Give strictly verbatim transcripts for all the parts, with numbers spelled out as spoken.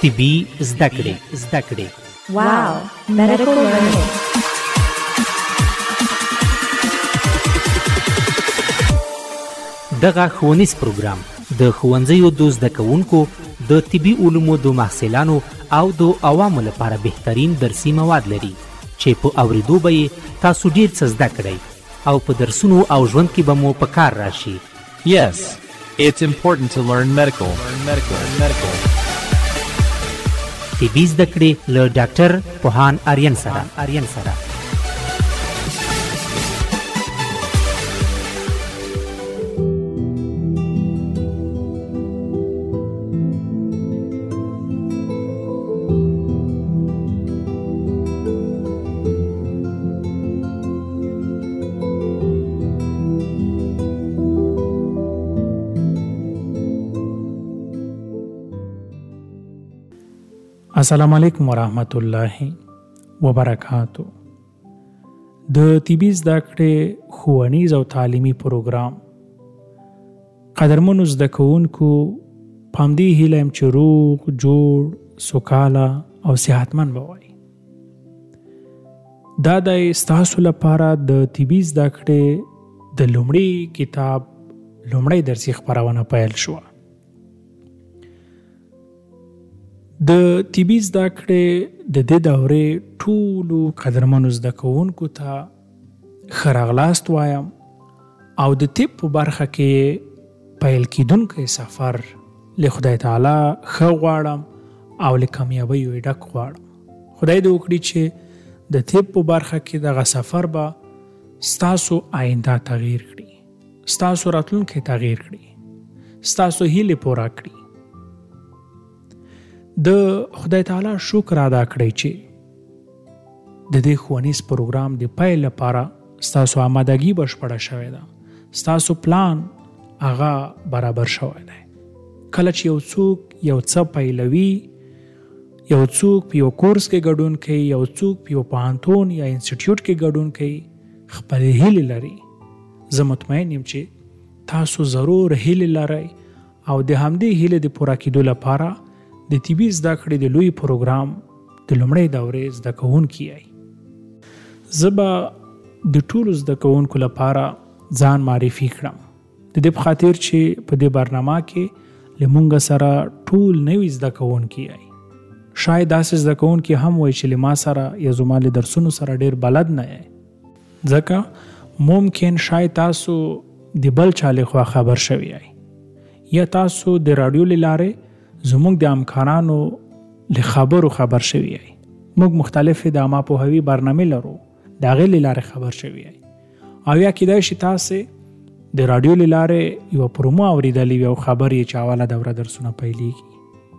طبي زده کړې زده کړې واو medical learning. دغه ښوونیز پروګرام د ښوونځیو د زده کوونکو د طبي علومو د محصلانو او د عوامو لپاره بهترین درسي مواد لري چې په اوریدو به یې تاسو ډیر څه زده کړئ او په درسونو او ژوند کې به مو په کار راشي. Yes, it's important to learn medical. Learn medical. Learn medical. طبي زده کړې له ډاکټر پوهان آریان سره آریان سره السلام علیکم ورحمت الله وبرکاتو. د طبي زده کړې ښوونیز او تعلیمي پروګرام قدرمنو زده کوونکو په همدې هیله یم چې روغ جوړ سوکاله او صحتمند به وئ. دا د ستاسو لپاره د طبي زده کړې د لومړي کتاب لومړی درسي خپرونه پیل شوه. د طبي زده کړې د دې دورې ټولو قدرمنو زده کوونکو ته ښه راغلاست وایم او د طب په برخه کې پیل کیدونکی سفر له خدای تعالی ښه غواړم او له کامیابیو یې ډک غواړم. خدای دې وکړي چې د طب په برخه کې دغه سفر به ستاسو آینده تغییر کړي، ستاسو راتلونکی تغییر کړي، ستاسو هیلې پوره کړي. د خدای تعالی شکر ادا کړئ چې د دې ښوونیز پروګرام د پیل لپاره ستاسو آمادګي بشپړه شوې ده، ستاسو پلان هغه برابر شوی دی. کله چې یو څوک یو څه پیلوي، یو څوک په یو کورس کې ګډون کوي، یو څوک په یو پوهنتون یا انسټیټیوټ کې ګډون کوي، خپلې هیلې لري. زه مطمئن یم چې تاسو ضرور هیلې لرئ او د همدې هیلې د پوره کېدو لپاره د طبي زده کړې د لوی پروګرام د لومړۍ دورې زده کوونکي یئ. زه به د ټولو زده کوونکو لپاره ځان معرفي کړم، د دې په خاطر چې په دې برنامه کې له موږ سره ټول نوي زده کوونکي یئ. شاید داسې زده کوونکي هم وایي چې له ما سره یا زما له درسونو سره ډېر بلد نه یئ، ځکه ممکن شاید تاسو د بل چا له خوا خبر شوي یئ یا تاسو د راډیو له لارې زموږ د امکانانو له خبرو خبر شوي یئ. موږ مختلفې د عامه پوهاوي برنامې لرو، د هغې له لارې خبر شوي یئ. او یا کیدای شي تاسې د راډیو له لارې یوه پرومو اورېدلې وي او خبر یې چې اوله دوره درسونه پیلېږي.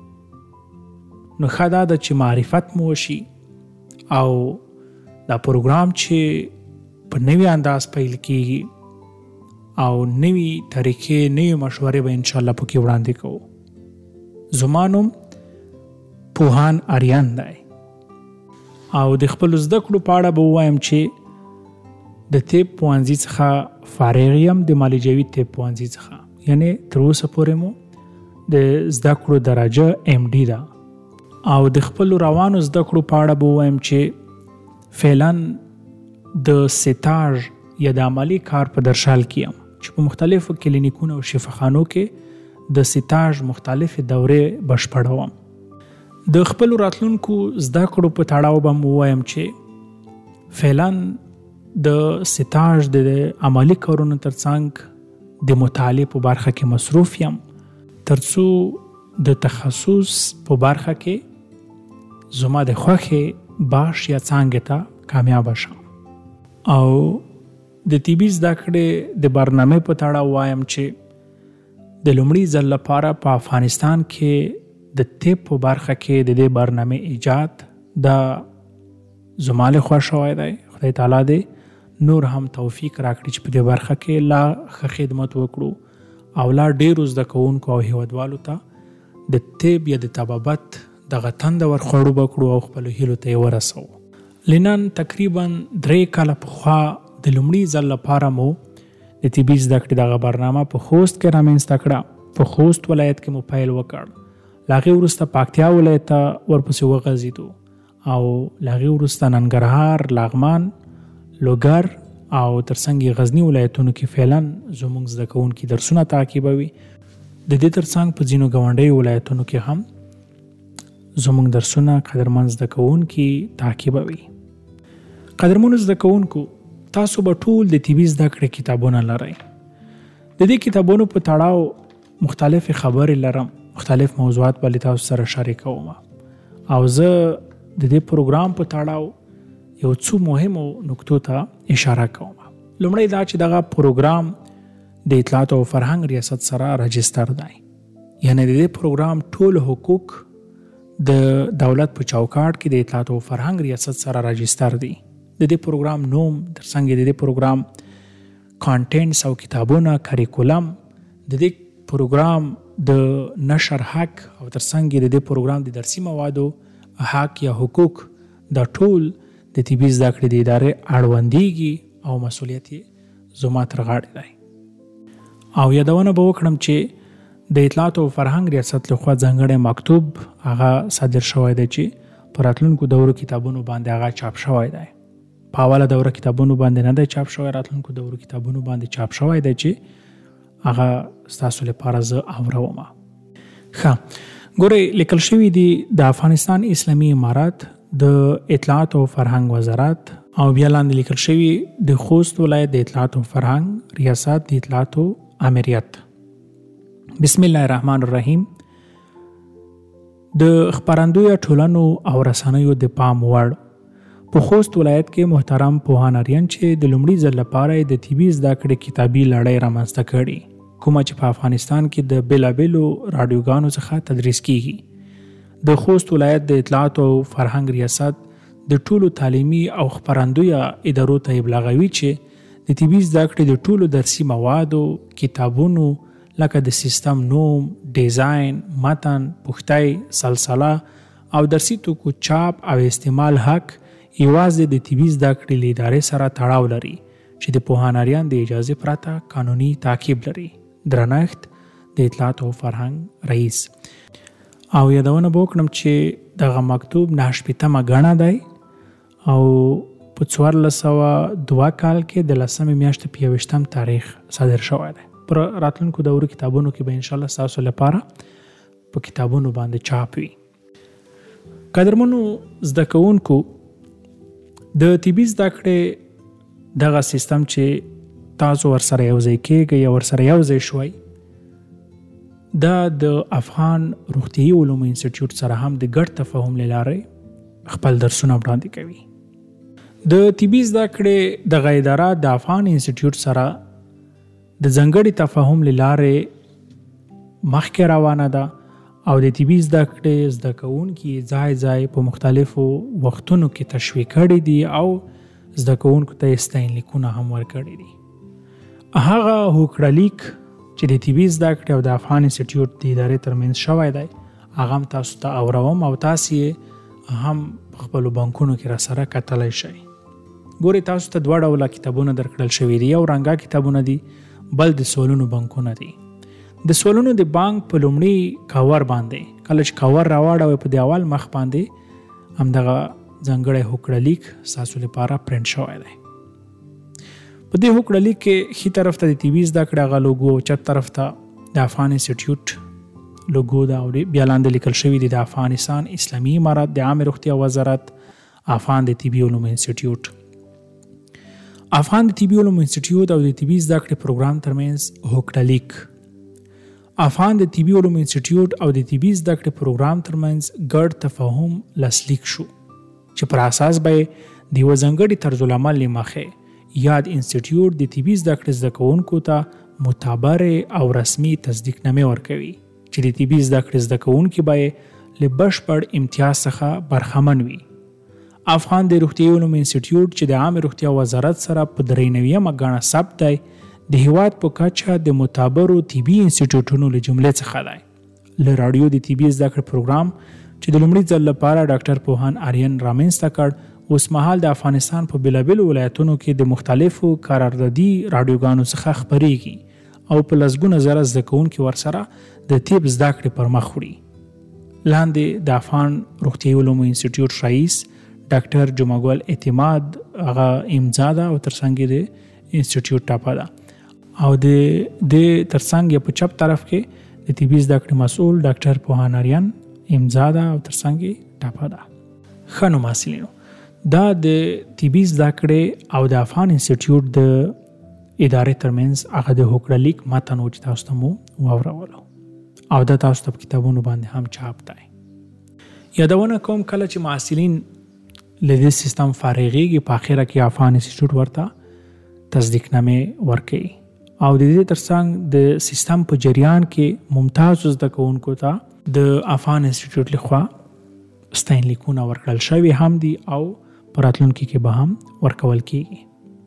نو ښه دا ده چې معرفت مو وشي او دا پروګرام چې په نوي انداز پیل کېږي او نوي طریقې نوي مشورې به انشاءالله پکې وړاندې کوو. زما نوم پوهان آریان دی او د خپلو زده کړو په اړه به ووایم چې د طب پوهنځي څخه فارغ یم، د معالجوي طب پوهنځي څخه، یعنې تر اوسه پورې مو د زده کړو درجه ایم ډي ده. او د خپلو روانو زده کړو په اړه به ووایم چې فعلا د سټاژ یا د عملي کار په درشل کې یم چې په مختلفو کلینیکونو او شفاخانو کې د سټاژ مختلفې دورې بشپړوم. د خپلو راتلونکو زده کړو په تړاو به مو ووایم چې فعلا د سټاژ د عملي کارونو ترڅنګ د مطالعې په برخه کې مصروف یم تر څو د تخصص په برخه کې زما د خوښې باش یا څانګې ته کامیاب شم. او د طبي زده کړې د برنامې په تړاو وایم چې د لومړي ځل لپاره په افغانستان کې د طب په برخه کې د دې برنامې ایجاد دا زما له خوا شوی دی. خدای تعالی دې نور هم توفیق راکړي چې په دې برخه کې لا ښه خدمت وکړو او لا ډېرو زده کوونکو او هیوادوالو ته د طب یا د طبابت دغه تنده ورخوړو به کړو او خپلو هیلو ته یې ورسوو. لنن تقریبا درې کاله پخوا د لومړي ځل لپاره مو د طبي زده کړې دغه برنامه په خوست کې رامنځته کړه. په خوست ولایت کې مو پیل وکړ. له هغې وروسته پکتیا ولایت ته ورپسې وغځېدو او له هغې وروسته ننګرهار، لغمان، لوګر او ترڅنګ یې غزني ولایتونو کې فعلا زموږ زده کوونکي درسونه تعقیبوي. د دې ترڅنګ په ځینو ګاونډیو ولایتونو کې هم زموږ درسونه قدرمن زده کوونکي تعقیبوي. قدرمنو زده کوونکو، تاسو به ټول د طبي زده کړې کتابونه لرئ. د دې کتابونو په تړاو مختلف خبرې لرم، مختلف موضوعات به له تاسو سره شریکوم او زه د دې پروګرام په تړاو یو څو مهمو نکتو ته اشاره کوم. لومړی دا چې دغه پروګرام د اطلاعات او فرهنګ ریاست سره رجستر دی، یعنی د دې پروګرام ټول حقوق د دولت په چوکاټ کې د اطلاعات او فرهنګ ریاست سره رجستر دي. د دې پروګرام نوم، ترڅنګ د دې پروګرام کانټینټس او کتابونه، کریکولم، د دې پروګرام د نشر حق او ترڅنګ د دې پروګرام د درسي موادو حق یا حقوق دا ټول د طبي زده کړې د ادارې اړوندېږي او مسؤلیت یې زما تر غاړې دی. او یادونه به وکړم چې د اطلاعات او فرهنګ ریاست لخوا ځانګړی مکتوب هغه صادر شوی دی چې په راتلونکو دورو کتابونو باندې هغه چاپ شوی دی. په اوله دوره کتابونو باندې نه دی چاپ شوی، راتلونکو دورو کتابونو باندې چاپ شوی دی چې هغه ستاسو لپاره زه اوروم. ښه، ګورئ، لیکل شوي دي د افغانستان اسلامي امارات د اطلاعات او فرهنګ وزارت او بیا لاندې لیکل شوي د خوست ولایت د اطلاعات او فرهنګ ریاست د اطلاعات او امریت. بسم الله الرحمن الرحیم. د خپرندویه ټولنو او رسنیو د پام وړ په خوست ولایت کې محترم پوهان اریان چې د لومړي ځل لپاره د طبي زده کړې کتابي لړۍ رامنځته کړې، کومه چې په افغانستان کې د بېلابېلو راډیوګانو څخه تدریس کیږي. د خوست ولایت د اطلاعات او فرهنګ ریاست د ټولو تعلیمي او خپرندویه ادارو ته ابلاغوي چې د طبي زده کړې د ټولو درسي موادو، کتابونو لکه د سیستم نوم، ډیزاین، متن، پوښتۍ، سلسله او درسي توکو چاپ او استعمال حق یوازې د طبي زده کړې له ادارې سره تړاو لري چې د پوهاناریان د اجازې پرته قانوني تعقیب لري. درنښت، د اطلاعات او فرهنګ رئیس. او یادونه به وکړم چې دغه مکتوب نهه شپېتمه ګڼه دی او په څوارلس سوه دوه کال کې د لسمې میاشتې په یوویشتم تاریخ صادر شوی دی. پر راتلونکو دورو کتابونو کې به انشاءالله ستاسو لپاره په کتابونو باندې چاپ وي. قدرمنو زده کوونکو، د طبي زده کړې دغه سیستم چې تاسو ورسره یوځای کېږئ یا ورسره یوځای شوئ، دا د افغان روغتیایي علومو انسټیټیوټ سره هم د ګډ تفاهم له لارې خپل درسونه وړاندې کوي. د طبي زده کړې دغه اداره د افغان انسټیټیوټ سره د ځانګړي تفاهم له لارې مخکې روانه ده او د طبي زده کړې زده کوونکي ځای ځای په مختلفو وختونو کې تشویق کړي دي او زده کوونکو ته ستاینلیکونه هم ورکړي دي. هغه هوکړلیک چې د طبي زده کړې او د افغان انسټیټیوټ د ادارې ترمنځ شوی دی، هغه هم تاسو ته اوروم او تاسو یې هم په خپلو بانکونو کې راسره کتلی شئ. ګورئ، تاسو ته دوه ډوله کتابونه درکړل شوي دي. یو رنګه کتابونه دي، بل د سوالونو بانکونه دي. د سوالونو د بانک په لومړي کاور باندې کله چې کاور راواړوئ په د اول مخ باندې همدغه ځانګړی هوکړلیک ستاسو لپاره پرنټ شوی دی. په دې هوکړلیک کې ښي طرف ته د طبي زده کړې هغه لوګو او چپ طرف ته د افغان انسټیټیوټ لوګو ده او بیا لاندې لیکل شوي دي د افغانستان اسلامي امارات د عامې روغتیا وزارت، افغان د طبي علومو انسټیټیوټ. افغان د طبي علومو انسټیټیوټ او د طبي زده کړې پروګرام ترمنځ هوکړلیک. افغان د طبي علومو انسټیټیوټ او د طبي زده کړې پروګرام ترمنځ ګډ تفاهم لاسلیک شو چې پر اساس به د یوه ځانګړي طرزالعمل له مخې یاد انسټیټیوټ د طبي زده کړې زده کوونکو ته معتبر او رسمي تصدیقنامې ورکوي چې د طبي زده کړې زده کوونکي به له بشپړ امتیاز څخه برخمن وي. افغان د روغتیایي علومو انسټیټیوټ چې د عامې روغتیا وزارت سره په درې نویمه ګڼه ثبت دی، د هیواد په کچه د معتبرو طبي انسټیټیوټونو له جملې څخه دی. له راډیو د طبي زده کړې پروګرام چې د لومړي ځل لپاره ډاکټر پوهان آریان رامنځته کړ، اوس مهال د افغانستان په بېلابېلو ولایتونو کې د مختلفو قراردادي راډیوګانو څخه خپرېږي او په لسګونه زره زده کوونکي ورسره د طب زده کړې پر مخ وړي. لاندې د افغان روغتیايي علومو انسټیټیوټ رئیس ډاکټر جمعګل اعتماد هغه امضا ده او ترڅنګ د انسټیټیوټ ټاپه ده او د د ترڅنګ په چپ طرف کې د طبي زده کړې مسؤل ډاکټر پوهان اریان امضا ده او ترڅنګ ټاپه ده. ښه نو محصلینو، دا د طبي زده کړې او د افغان انسټیټیوټ د ادارې ترمنځ هغه د هوکړه لیک متن و چې تاسو ته مو واورولو او دا تاسو ته په کتابونو باندې هم چاپ دی. یادونه کوم کله چې محصلین له دې سیستم فارغېږي په اخره کې افغان انسټیټیوټ ورته تصدیقنامې ورکوي او د دې ترڅنګ د سیستم په جریان کې ممتاز زده کوونکو ته د افغان انسټیټیوټ لخوا ستاینلیکونه ورکړل شوي هم دي او په راتلونکي کې به هم ورکول کیږي.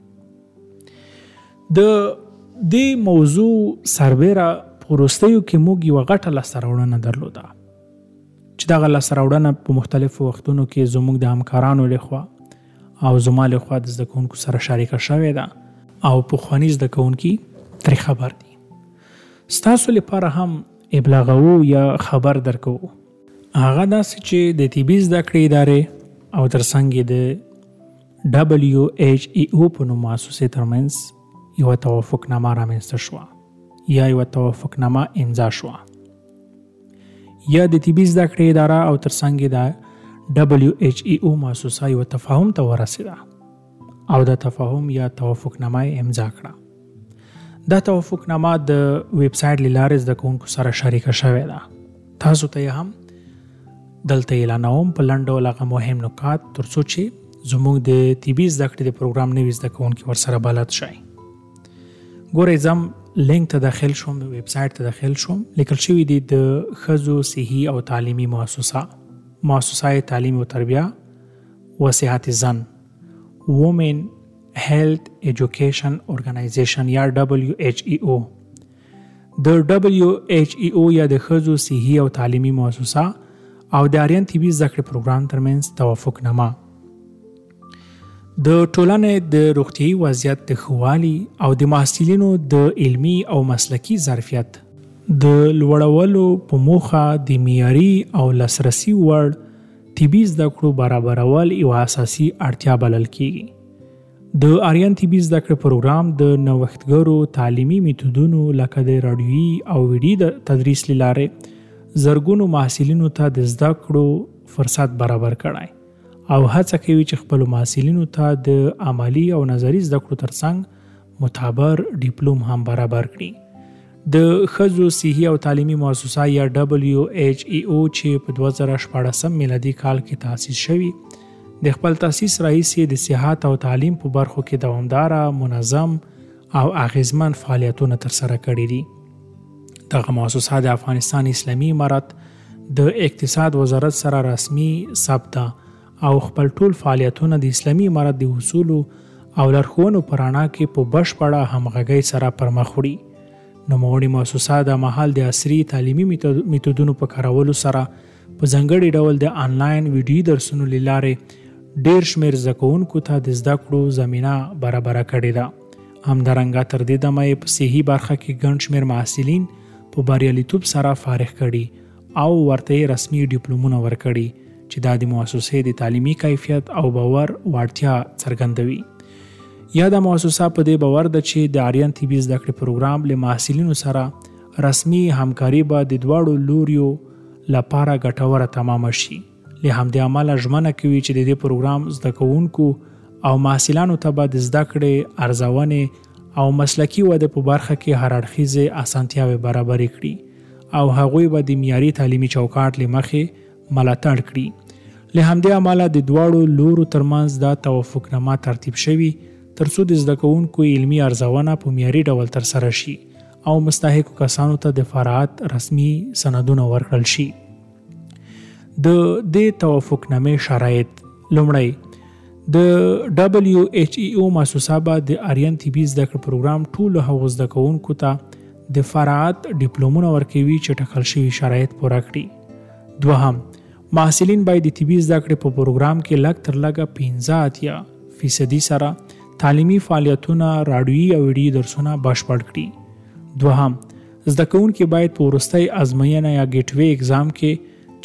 د دې موضوع سربیره په وروستیو کې موږ یوه غټه لاسته راوړنه درلوده چې دغه لاسته راوړنه په مختلفو وختونو کې زموږ د همکارانو لخوا او زما لخوا د زده کوونکو سره شریکه شوې ده او پخواني زده کوونکي ترې خبر دي. ستاسو لپاره هم ابلاغوو یا خبر درکوو هغه داسې چې د طبي زده کړې ادارې او ترڅنګ د ډبلیو ایچ ای او په نوم مؤسسې ترمنځ یوه توافقنامه رامنځته شوه یا یوه توافقنامه امضا شوه یا د طبي زده کړې اداره او ترڅنګ د ډبلیو ایچ ای او مؤسسه یوه تفاهم ته ورسېده او د تفاهم یا توافقنامه امضا کړه. دا توافقنامه د ویب سایټ له لارې زده کوونکو سره شریکه شوې ده. تاسو ته یې هم دلته اعلانوم په لنډ ډول هغه مهم نکات تر څو چې زموږ د طبي زده کړې د پروګرام نوي زده کوونکي ورسره بلد شئ. ګورئ زم لینک ته داخل شوم، د ویب سایټ ته داخل شوم. لیکل شوي دي د ښځو صحي او تعلیمي مؤسسه مؤسسه تعلیم و تربیه و صحت زن وومن هیلث ایجوکیشن ارګنایزیشن یا ډبلیو ایچ ای او. د ډبلیو ایچ ای او یا د ښځو صحي او تعلیمي مؤسسه او د آریان طبي زده کړې پروګرام ترمنځ توافقنامه د ټولنې د روغتیايي وضعیت د ښه والي او د محصلینو د علمي او مسلکي ظرفیت د لوړولو په موخه د معیاري او لاسرسي وړ طبي زده کړو برابرول یوه اساسي اړتیا بلل کیږي. د آریان طبي زده کړې پروګرام د نوښتګرو تعلیمي میتودونو لکه د راډیویي او ویډیو تدریس له لارې زرګونو محصلینو ته د زده کړو فرصت برابر کړی او هڅه کوي چې خپلو محصلینو ته د عملي او نظري زده کړو ترڅنګ معتبر ډیپلوم هم برابر کړي. د ښځو صحي او تعلیمي مؤسسه یا ډبلیو ایچ ای او چې په دوه زره شپاړسم میلادي کال کې تاسیس شوي د خپل تاسیس رئیس د صحت او تعلیم په برخو کې دوامداره، منظم او اغیزمن فعالیتونه ترسره کړي دي. دغه مؤسسه د افغانستان اسلامي امارت د اقتصاد وزارت سره رسمي ثبته او خپل ټول فعالیتونه د اسلامي امارت د اصولو او لارښوونو په رڼا کې په بشپړه همغږۍ سره پرمخ وړي. نوموړې مؤسسه د مهال د عصري تعلیمي میتودونو په کارولو سره په ځانګړي ډول د آنلاین ویډیو درسونو له لارې ډیر شمیر زده کوونکو ته د زده کړو زمینه برابره کړې ده. همدارنګه تر دې دمه یې په صحي برخه کې ګڼ شمیر محصلین په بریالیتوب سره فارغ کړي او ورته رسمي ډیپلومونه ورکړي چې دا د مؤسسې د تعلیمي کیفیت او باور وړتیا څرګندوي. یا د مؤسسه په دې باور ده چې د آریان طبي زده کړې پروګرام له محصلینو سره رسمي همکاري به د دواړو لوریو لپاره ګټوره تمامه شي. له همدې امله ژمنه کوي چې د دې پروګرام زده کوونکو او محصلانو ته به د زده کړې ارزونې او مسلکي وده په برخه کې هر اړخیزې اسانتیاوې برابرې کړي او هغوی به د معیاري تعلیمي چوکاټ له مخې ملاتړ کړي. له همدې امله د دواړو لورو ترمنځ دا توافقنامه ترتیب شوي ترڅو د زده کوونکو علمي ارزونه په معیاري ډول ترسره شي او مستحقو کسانو ته د فراعت رسمي سندونه ورکړل شي. د دې توافقنامې شرایط: لومړی، د ډبلیو ایچ ای او مؤسسه به د آریان طبي زده کړې پروګرام ټولو هغو زده کوونکو ته د فراعت ډیپلومونه ورکوي چې ټاکل شوي شرایط پوره کړي. دوهم، محصلین باید د طبي زده کړې په پروګرام کې لږ تر لږه پنځه اتیا فیصدي سره تعلیمي فعالیتونه، راډیویي او ویډیو درسونه بشپړ کړي. دوهم، زده کوونکي باید په وروستۍ ازموینه یا ګیټوې اګزام کې چې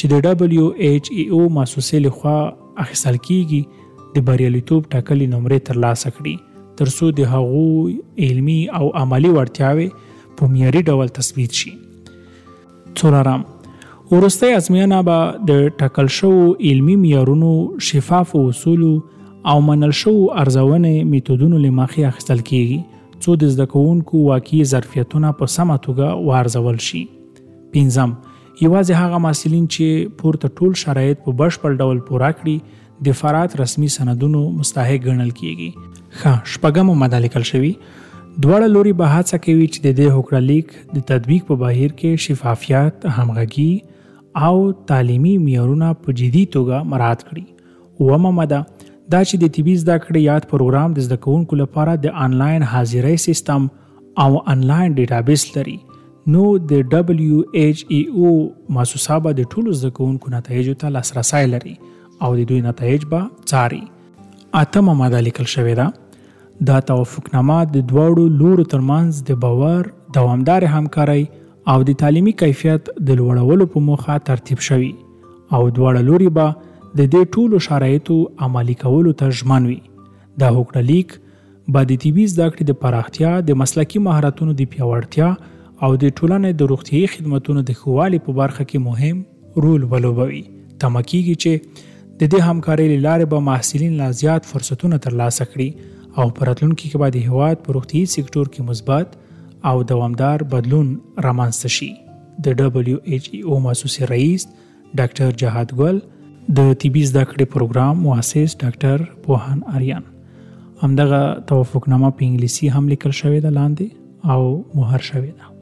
چې د ډبلیو ایچ ای او مؤسسې لخوا اخیستل کیږي د بریالیتوب ټاکلي نمرې ترلاسه کړي تر څو د هغوی علمي او عملی وړتیاوې په معیاري ډول تثبیت شي. څلورم، وروستۍ ازموینه به د ټاکل شوو علمي معیارونو، شفافو اصولو او منل شوو ارزونې میتودونو له مخې اخیستل کیږي څو د زده کوونکو واقعي ظرفیتونه په سمه توګه وارزول شي. پنځم، یوازې هغه محصلین چې پورته ټول شرایط په بشپړ ډول پوره کړي د فرات رسمي سندونو مستحق ګڼل کیږي. ښه، شپږمه ماده لیکل شوي. دواړه لوري به هڅه کوي چې د دې هوکړه لیک د تطبیق په بهیر کې شفافیت، همغږي او تعلیمي معیارونه په جدي توګه مراعات کړي. اوومه ماده دا چې د طبي زده کړې یاد پروګرام د زده کوونکو لپاره د آنلاین حاضرۍ سیستم او آنلاین ډیټابیس لري، نو د ډبلیو ایچ ای او مؤسسه به د ټولو زده کوونکو نتایجو ته لاسرسی لري او د دوی نتایج به څاري. اتمه ماده لیکل شوې ده. دا توافقنامه د دواړو لورو ترمنځ د باور، دوامدار همکارۍ او د تعلیمي کیفیت د لوړولو په موخه ترتیب شوي او دواړه لوري به د دې ټولو شرایطو عملي کولو ته ژمن وي. دا هوکړه لیک به د طبي زده کړې د پراختیا، د مسلکي مهارتونو د پیاوړتیا او د ټولنې د روغتیايي خدماتونو د ښه والي په برخه کې مهم رول ولوبوي. تمه کیږي چې د دې همکارۍ له لارې به محصلین لا زیات فرصتونه ترلاسه کړي او په راتلونکي کې به د هېواد په روغتیايي سکتور کې مثبت او دوامدار بدلون رامنځته شي. د ډبلیو ایچ ای او مؤسسې رئیس ډاکټر جهاد ګل، د طبي زده کړې پروګرام مؤسس ډاکټر پوهان آریان. همدغه توافقنامه په انګلیسي هم لیکل شوې ده لاندې او مهر شوې ده.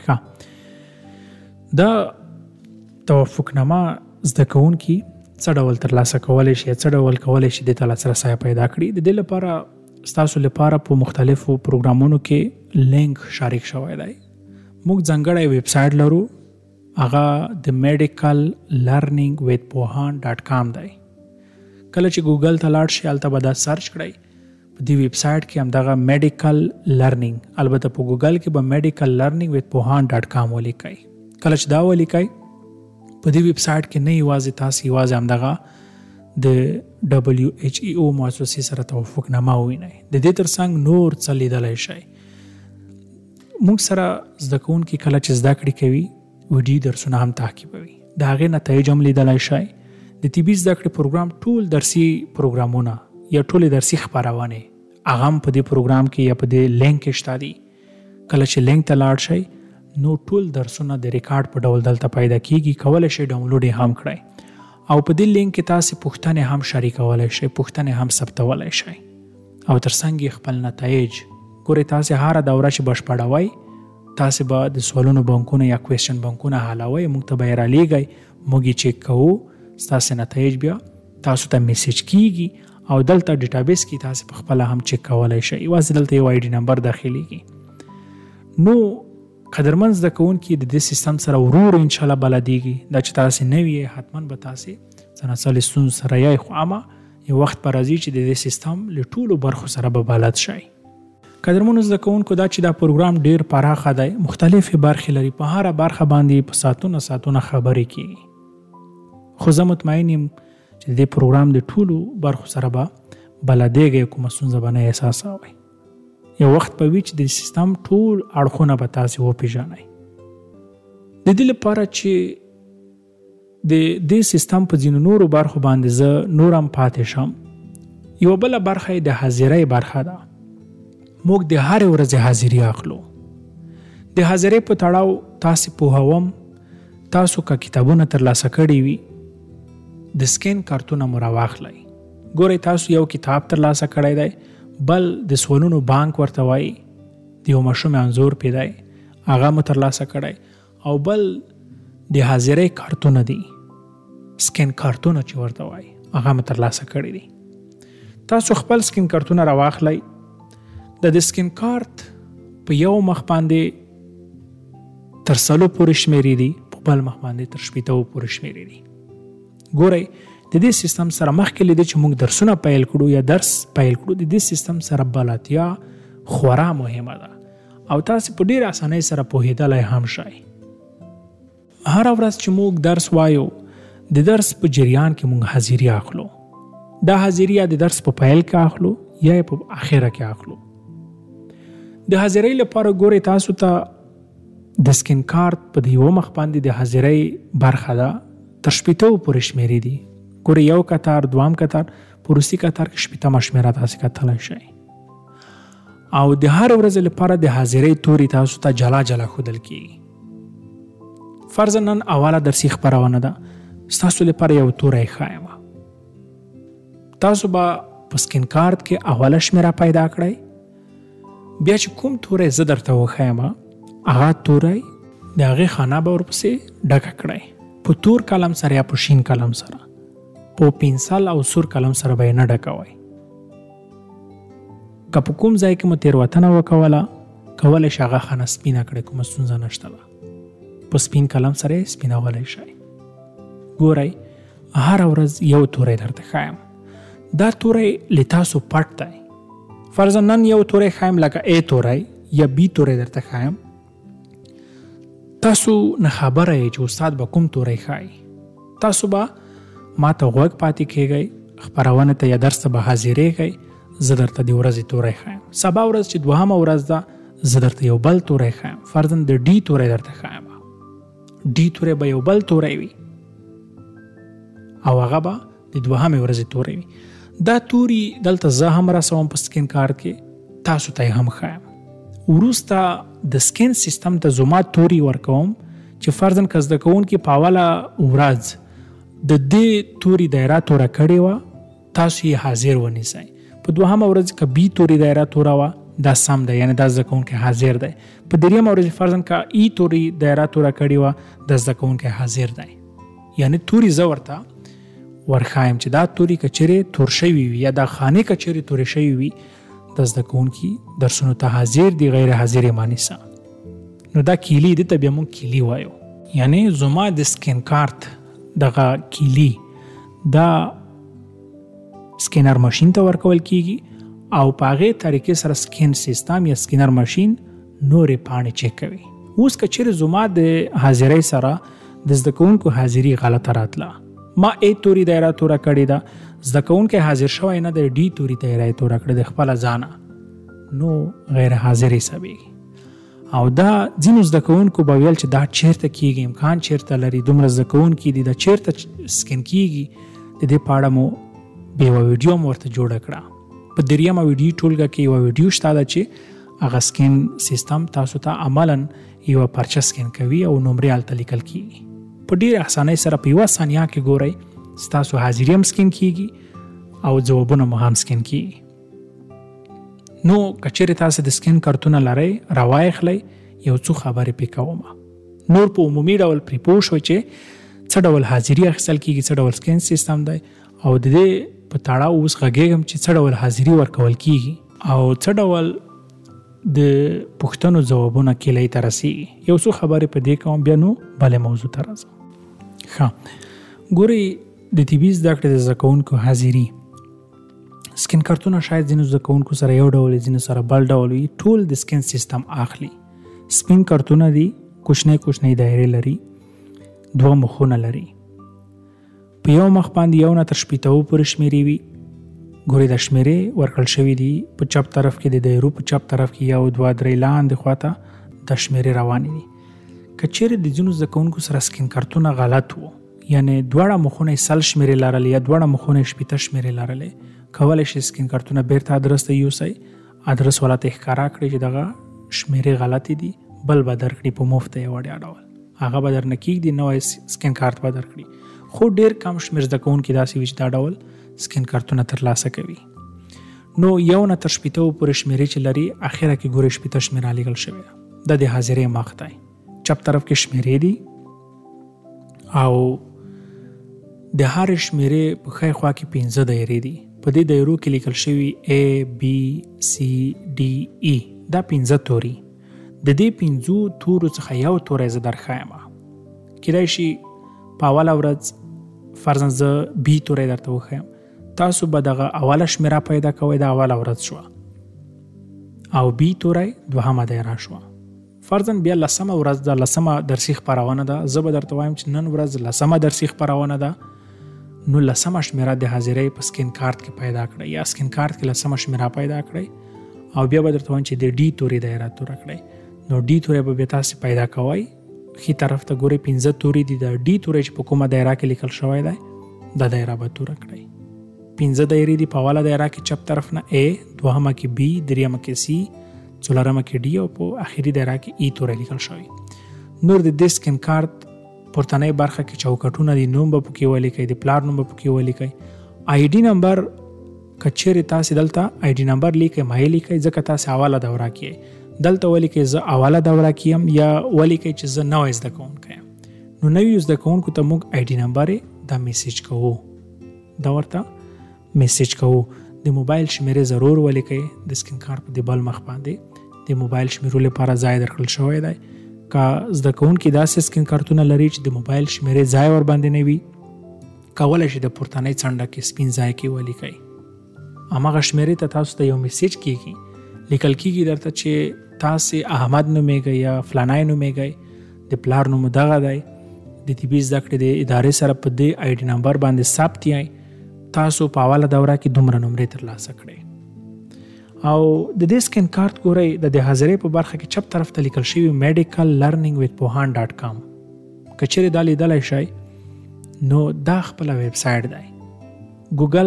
ښه، دا توافقنامه زده کوونکي څه ډول ترلاسه کولی شي، څه ډول کولی شي د ته لاسرسی پیدا کړي. د دې لپاره ستاسو لپاره په مختلفو پروګرامونو کې لینک شریک شوی دی. موږ ځانګړی ویب سایټ لرو، هغه د میډیکل لرنینګ ویت پوهان ډاټ کام دی. کله چې ګوګل ته لاړ شئ هلته به دا سرچ کړئ. په دې ویب سایټ کې همدغه میډیکل لرنینګ، البته په ګوګل کې به میډیکل لرنینګ ویت پوهان ډاټ کام ولیکئ. کله چې دا ولیکئ په دې ویب سایټ کې نه یوازې تاسو یوازې همدغه د ډبلیو ایچ ای او مؤسسې سره توافقنامه ووینئ، د دې ترڅنګ نور څه لیدلی شئ. موږ سره زده کوونکي کله چې زده کړې کوي ویډیو درسونه هم تعقیبوي، د هغې نتایج هم لیدلی شئ. د طبي زده کړې پروګرام ټول درسي پروګرامونه یا ټولې درسي خپرونې هغه هم په دې پروګرام کې یا په دې لینک کې شته دي. کله چې لینک ته لاړ شئ نو ټول درسونه د ریکارډ په ډول دلته پیدا کیږي، کولی شئ ډاونلوډ یې هم کړئ او په دې لینک کې تاسې پوښتنې هم شریکولی شئ، پوښتنې هم ثبتولی شئ او ترڅنګ یې خپل نتایج ګورئ. تاسې هره دوره چې بشپړوئ تاسې به د سوالونو بانکونه یا کوېسچن بانکونه حلوئ، موږ ته به یې رالیږئ، موږ یې چیک کوو، ستاسې نتایج بیا تاسو ته میسیج کیږي او دلته ډیټابیس کې تاسې په خپله هم چیک کولی شئ. یوازې دلته یو آی ډي نمبر داخلیږي. نو قدرمن زده کوونکي د دې سیستم سره ورو انشاءالله بلدیږي. دا چې تاسې نوي یې حتما به تاسې څه نه څه له ستونزو سره یئ، خو اما یو وخت به راځي چې د دې سیستم له ټولو برخو سره به بلد شئ. قدرمنو زده کوونکو، دا چې دا پروګرام ډیر پراخه دی، مختلفې برخې لري، په هره برخه باندې په ساعتونه ساعتونه خبرې کیږي. خو زه مطمئن یم چې د دې پروګرام د ټولو برخو سره به بلدیږئ، کومه ستونزه به نه احساسوئ. یو وخت به وي چې د سیستم ټول اړخونه به تاسې وپېژنئ. د دې لپاره چې د دې سیستم په ځینو نورو برخو باندې زه نور هم پاتې شم، یوه بله برخه یې د حاضرۍ برخه ده. موږ د هرې ورځې حاضري اخلو. د حاضرۍ په تړاو تاسې پوهوم، تاسو که کتابونه ترلاسه کړي وي د سکین کارتونه مو راواخلئ. ګورئ تاسو یو کتاب ترلاسه کړی دی، بل د سوالونو بانک ورته وایي، د یو ماشوم انځور پې دی هغه مو ترلاسه کړی، او بل د حاضرۍ کارتونه دي، سکین کارتونه چې ورته وایي هغه مو ترلاسه کړي دي. تاسو خپل سکین کارتونه راواخلئ. د د سکین کارت په یو مخ باندې تر سلو پورې شمیرې دي، په بل مخ باندې تر شپېتو پورې شمیرې دي. ګورئ د دې سیستم سره مخکې له دې چې موږ درسونه پیل کړو یا درس پیل کړو، د دې سیستم سره بلدتیا خورا مهمه ده او تاسې په ډېر اسانۍ سره پوهېدلی هم شئ. هره ورځ چې موږ درس وایو د درس په جریان کې مونږ حاضری اخلو. دا حاضری یا د درس په پیل کې اخلو یا په اخره کې اخلو. د حاضری لپاره ګوري تاسو ته د سکین کارت په یو مخ باندې د حاضری برخه ده تر شپېته پورې شمیرې دي. ګوري یو کتار، دوام کتار، پروسی کتار کې شپېته شمیره تاسو کتلی شئ. او د هر ورځې لپاره د حاضری توري تاسو ته جلا جلا ښودل کیږي. فرضاً نن اوله درسي خپرونه ده، ستاسو لپاره یو توری ښایم. تاسو به په سکین کارت کې اوله شمیره پیدا کړئ. بیا چې کوم توری زه درته وښایم هغه توری د هغې خانه به ورپسې ډکه کړئ. په تور قلم سره یا په شین قلم سره، په پنسل او سور قلم سره به یې نه ډکوئ. که په کوم ځای کې مو تېروتنه وکوله کولی شئ هغه خانه سپینه کړئ، کومه ستونزه نشته ده. په سپین قلم سره یې سپینولی شئ. ګورئ هره ورځ یو توری درته ښایم. دا توری له تاسو پټ دی. فرضاً نن یو توری ښایم لکه ای توری یا بی توری درته ښایم. تاسو نه خبره یې چې استاد به کوم توری ښایي. تاسو به ما ته غوږ پاتې کېږئ، خپرونه ته یا درس ته به حاضرېږئ. زه درته د ورځې توری ښایم. سبا ورځ چې دوهمه ورځ ده زه درته یو بل توری ښایم. فرضاً د ډي توری درته ښایم. ډي توری به یو بل توری وي او هغه به د دوهمې ورځې توری وي. دا توري دلته زه هم رسوم په سکین کارت کې، تاسو ته هم ښایم. وروسته د سکین سیستم ته زما توري ورکوم چې فرضاً که زده کوونکي په اوله ورځ د دې توري دایره توره کړې وه تاسو یې حاضر ونیسئ. په دوهمه ورځ که بي توري دایره توره وه دا سم ده، یعنی دا زده کوونکی حاضر دی. په درېیمه ورځ فرضاً که ای توري دایره توره کړې وه دا زده کوونکی حاضر دی. یعنی توري زه ورته ورښایم چې دا توري که چیرې تور شوي وي یا دا خانې که چیرې تورې شوي وي د زده کوونکي درسونو ته حاضر دي، غیر حاضر یې مانیسه. نو دا کیلي دې ته بیا موږ کیلي وایو. یعنی زما د سکین کارت دغه کیلي دا سکینر ماشین ته ورکول کیږي او په هغې طریقې سره سکین سیستم یا سکینر ماشین نورې پاڼې چک کوي. اوس که چیرې زما د حاضرۍ سره د زده کوونکو حاضري غلطه راتله، ما ای توري دایره توره کړې ده، زده کوونکی حاضر شوی نه دی، ډي توري دایره یې توره کړې د خپله ځانه، نو غیر حاضر حسابېږي. او دا ځینو زده کوونکو به ویل چې دا چیرته کیږي، امکان چیرته لري، دومره زده کوونکي دي دا چیرته سکین کیږي. د دې په اړه مو به یوه ویډیو مو ورته جوړه کړه. په درېیمه ویډیو ټولګه کې یوه ویډیو شته ده چې هغه سکین سیستم تاسو ته عملاً یوه پرچه سکین کوي او نمرې هلته لیکل کیږي. په ډېرې اسانۍ سره په یوه ثانیه کې ګورئ ستاسو حاضري هم سکین کیږي او ځوابونه مو هم سکین کیږي. نو که چیرې تاسو د سکین کارتونه لرئ راواخلئ، یو څو خبرې پې کومه. نور په عمومي ډول پرې پوه شوئ چې څه ډول حاضري اخیستل کیږي، څه ډول سکین سیستم دی او د دې په تړاو اوس غږېږم چې څه ډول حاضري ورکول کیږي او څه ډول د پوښتنو ځوابونه کیلۍ ته رسیږي. یو څو خبرې په دې کوم، بیا نو بلې موضوع ته راځم. ښه ګورئ د طبي زده کړې د زده کوونکو حاضري سکین کارتونه شاید ځینو زده کوونکو سره یو ډول ځینو سره بل ډول وي. ټول د سکین سیستم اخلي. سپین کارتونه دي، کوچنۍ کوچنۍ دایرې لري، دوه مخونه لري. په یو مخ باندې یو نه تر شپېته پورې شمیرې وي. ګورئ دا شمیرې ورکړل شوي دي په چپ طرف کې، د دایرو په چپ طرف کې یو دوه درې لاندې خواته دا شمیرې روانې دي. که چیرې د ځینو زده کوونکو سره سکین کارتونه غلط وو، یعنی دواړه مخونه یې سل شمیرې لرلې یا دواړه مخونه یې شپېته شمیرې لرلې، کولی شي سکین کارتونه بیرته ادرس ته یوسئ، ادرس والا ته یې ښکاره کړئ چې دغه شمیرې غلطې دي، بل به درکړي په مفته یې وړیا ډول. هغه به درنه کېږدي، نوی سکین کارت به درکړي. خو ډېر کم شمېر زده کوونکي داسې وي چې دا ډول سکین کارتونه ترلاسه کوي. نو یو نه تر شپېته پورې شمیرې چې لري، اخره کې ګورئ شپېته شمیره لیکل شوې ده. دا د حاضرۍ مخ دی. چپ طرف کې شمیرې دي او د هرې شمیرې په ښی خوا کې پنځه دایرې دي. په دې دایرو کې لیکل شوي A B C D E، دا پنځه توري. د دې پنځو تورو څخه یو توری زه درښایم. کیدای شي په اوله ورځ فرضاً زه بي توری درته وښایم، تاسو به دغه اوله شمیره پیدا کوئ، دا اوله ورځ شوه، او بي توری دوهمه دایره شوه. فرضاً بیا لسمه ورځ ده، لسمه درسي خپرونه ده. زه به درته وایم چې نن ورځ لسمه درسي خپرونه ده، نو لسمه شمیره د حاضرۍ په سکین کارت کې پیدا کړئ یا سکین کارت کې لسمه شمیره پیدا کړئ او بیا به درته وایم چې د ډي توري دایره توره کړئ. نو ډي توری به بیا تاسې پیدا کوئ. ښي طرف ته ګورئ پنځه توري دي. د ډي توری چې په کومه دایره کې لیکل شوی دی دا دایره به توره کړئ. پنځه دایرې دي. په اوله دایره کې چپ طرف نه A، دوهمه کې B، دریمه کې C، څلورمه کې D او په اخري دایره کې E توری لیکل شوی. نور د دې سکین کارت پورتنۍ برخه کې چوکټونه دي، نوم به پکې ولیکئ، د پلار نوم به پکې ولیکئ. آی ډي نمبر که چیرې تاسې دلته آی ډي نمبر لیکئ مه یې لیکئ ځکه تاسې اوله دوره کې یئ. دلته ولیکئ زه اوله دوره کې یم یا ولیکئ چې زه نوی زده کوونکی یم. نو نوي زده کوونکو ته موږ آی ډي نمبر دا میسیج کوو، دا ورته میسیج کوو. د موبایل شمیرې ضرور ولیکئ. د سکین کارت په د بل مخ باندې د موبایل شمیرو لپاره ځای درکړل شوی دی. که زده کوونکي داسې سکین کارتونه لري چې د موبایل شمیرې ځای ور باندې نه وي، کولی شي د پورتنۍ څنډه کې سپین ځای کې ولیکئ. هماغه شمیرې ته تاسو ته یو میسیج کیږي، لیکل کیږي درته چې تاسې احمد نومیږئ یا فلانی نومیږئ، د پلار نوم دغه دی، د طبي زده کړې د ادارې سره په دې آی ډي نمبر باندې ثبت یئ، تاسو په اوله دوره کې دومره نمرې ترلاسه کړئ. او د دې سکین کارت ګورئ د د حاضرۍ په برخه کې چپ طرف ته لیکل شوي میډیکل لرنینګ ویت پوهان ډاټ کام. که چیرې دا لیدلی شئ نو دا خپله ویب سایټ دی. ګوګل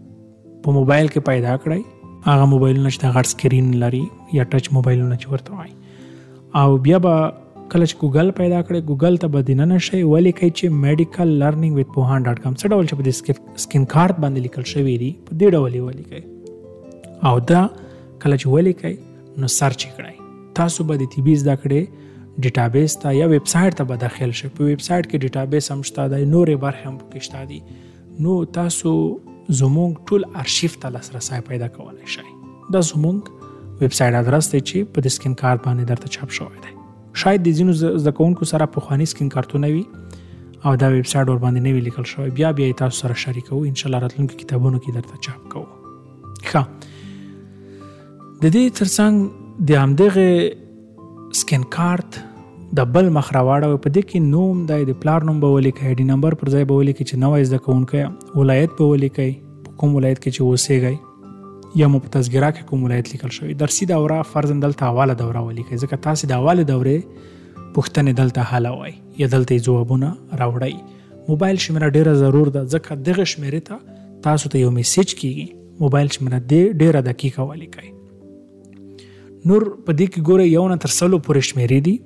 په موبایل کې پیدا کړئ، هغه موبایلونه چې د غټ سکرین لري یا ټچ موبایلونه چې ورته وایي، او بیا به کله چې ګوګل پیدا کړئ ګوګل ته به دننه شئ، ولیکئ چې میډیکل لرنینګ ویت پوهان ډاټ کام. څه ډول چې په دې سکین کارت باندې لیکل شوي دي په دې ډول یې ولیکئ او دا کله چې ولیکئ نو سرچ کړئ. تاسو به د طبي زده کړې ډیټابیس ته یا ویب سایټ ته به داخل شئ. په ویب سایټ کې ډیټابیس هم شته دی، نورې برخې هم پکې شته دي. نو تاسو زموږ ټول ارشیف ته لاسرسی پیدا کولی شئ. دا زموږ ویب سایټ ادرس دی چې په د سکین کارت باندې درته چاپ شوی دی. شاید د ځینو زده کوونکو سره پخواني سکین کارتونه وي او دا ویب سایټ ور باندې نه وي لیکل شوی، بیا بیا یې تاسو سره شریکوو، انشاءالله راتلونکي کتابونو کې درته چاپ کوو. ښه، د دې ترڅنګ د همدغې سکین کارت د بل مخ راواړوئ. په دې کې نوم دی، د پلار نوم به ولیکئ، آی ډي نمبر پر ځای به ولیکئ چې نوی زده کوونکی، ولایت به ولیکئ په کوم ولایت کې چې اوسیږئ یا مو په تذکره کې کوم ولایت لیکل شوی. درسي دوره فرضاً دلته اوله دوره ولیکئ ځکه تاسې د اولې دورې پوښتنې دلته حلوئ یا دلته یې ځوابونه راوړئ. موبایل شمیره ډیره ضرور ده ځکه دغه شمیرې ته تاسو ته یو میسیج کیږي. موبایل شمیره ډیره دقیقه ولیکئ. نور په دې کې ګورئ یو نه تر سلو پورې شمیرې دي.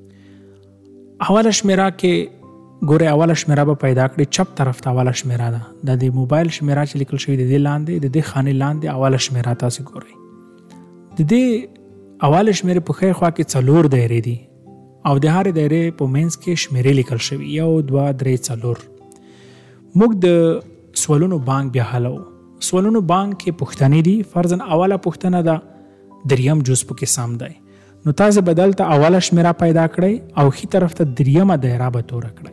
اوله شمیره کې ګورئ اوله شمیره به پیدا کړئ، چپ طرف ته اوله شمیره ده. د دې موبایل شمیره چې لیکل شوي د دې لاندې د دې خانې لاندې اوله شمیره تاسې ګورئ. د دې اوله شمیرې په ښی خوا کې څلور دایرې دي او د هرې دایرې په منځ کې شمیرې لیکل شوي، یو دوه درې څلور. موږ د سوالونو بانک بیا حلوو. سوالونو بانک کې پوښتنې دي. فرضاً اوله پوښتنه ده دریم جز پکې سم دی، نو تاسې به دلته اوله شمیره پیدا کړئ او ښي طرف ته دریمه دایره به توره کړئ.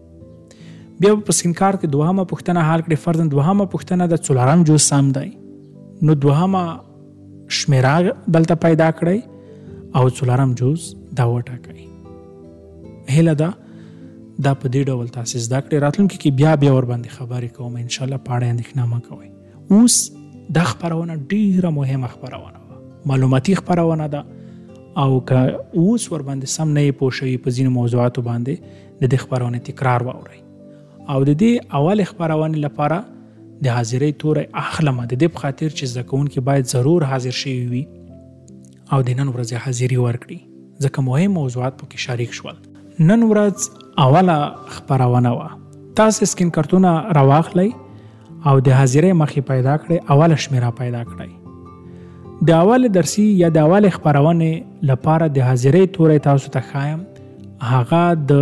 بیا به په سکین کارت کې دوهمه پوښتنه حل کړئ. فرضاً دوهمه پوښتنه د څلورم جز سم دی، نو دوهمه شمیره دلته پیدا کړئ او څلورم جز دا وټاکئ. هیله ده دا په دې ډول تاسې زده کړئ. راتلونکي کې بیا بیا ورباندې خبرې کوم انشاءالله، په اړه اندېښنه مه کوئ. اوس دا خپرونه ډیره مهمه خپرونه وه، معلوماتي خپرونه ده او که اوس ورباندې سم نه یې پوه شوي په ځینو موضوعاتو باندې، د دې خپرونې تکرار واورئ. او د دې اولې خپرونې لپاره د حاضرۍ توری اخلمه د دې په خاطر چې زده کوونکي باید ضرور حاضر شوي وي او د نن ورځې حاضري ورکړي ځکه مهم موضوعات پکې شریک شول. نن ورځ اوله خپرونه وه. تاسې سکین کارتونه راواخلئ او د حاضرۍ مخې پیدا کړئ، اوله شمیره پیدا کړئ. د اول درسي یا د اول خپرونې لپاره د حاضرۍ توری تاسو ته ښایم، هغه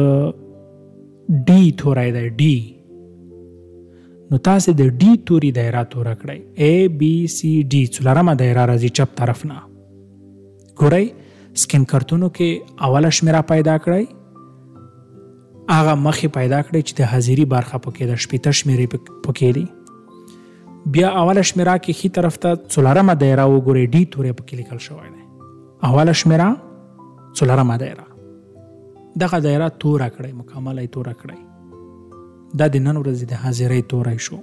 د ډي توری دی. ډي نو تاسې د ډي توري دایره توره کړئ. A B C D څلورمه دایره راځي چپ طرف نه. ګورئ سکین کارتونو کې اوله شمیره پیدا کړئ، هغه مخې پیدا کړئ چې د حاضري برخه پکې ده، شپېته شمیرې پکې دي. بیا اوله شمیره کې ښي طرف ته څلورمه دایره وګورئ، ډي توری پکې لیکل شوی دی. اوله شمیره څلورمه دایره. دغه دایره توره کړئ، مکمله یې توره کړئ. دا د نن ورځې د حاضرۍ توری شو.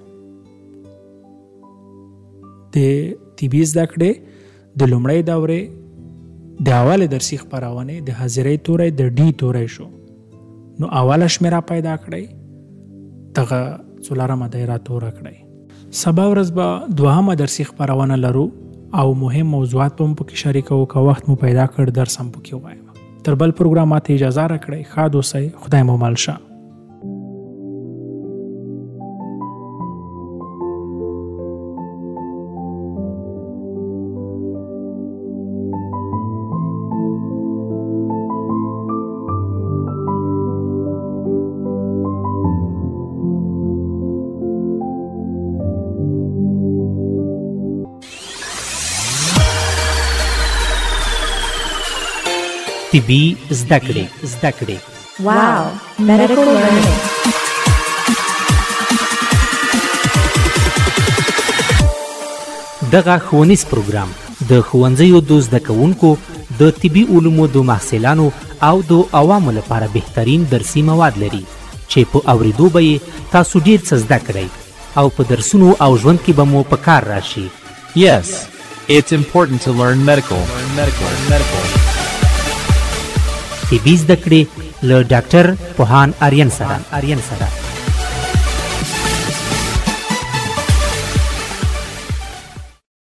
د طبي زده کړې د لومړۍ دورې د اول درسي خپرونې د حاضرۍ توری د ډي توری شو. نو اوله شمیره پیدا کړئ، دغه څلورمه دایره توره کړئ. سبا ورځ به دوهمه درسي خپرونه لرو او مهم موضوعات به هم پکې شریکو. که وخت مو پیدا کړ درس هم پکې وایم. تر بل پروګرام ماته اجازه راکړئ. ښاد اوسئ، خدای مو مل شه. طبي زده کړې زده کړې Wow, medical learning. دغه ښوونیز پروګرام د ښوونځیو د زده کوونکو د طبي علومو د محصلانو او د عوامو لپاره بهترین درسي مواد لري چې په اورېدو به یې تاسو ډېر څه زده کړئ او په درسونو او ژوند کې به مو په کار راشي. Yes, it's important to learn medical. Learn medical. Learn medical. طبي زده کړې له ډاکټر پوهان آرین سره آرین سره